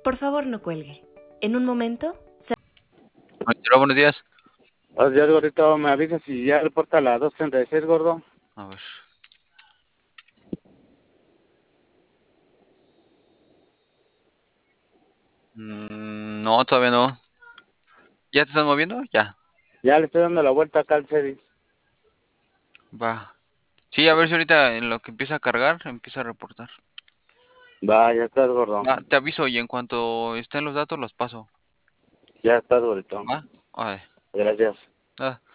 Por favor, no cuelgue. En un momento. Hola, buenos días. Buenos días, gordito. Me avisas si ya reporta la 236, gordo. A ver. No, todavía no. ¿Ya te estás moviendo? Ya. Ya le estoy dando la vuelta acá al Cedis. Va. Sí, a ver si ahorita en lo que empieza a cargar, empieza a reportar. Va, ya estás, gordo. Va, te aviso y en cuanto estén los datos los paso. Ya estás, gordito. Va. Vale. Gracias. Ah.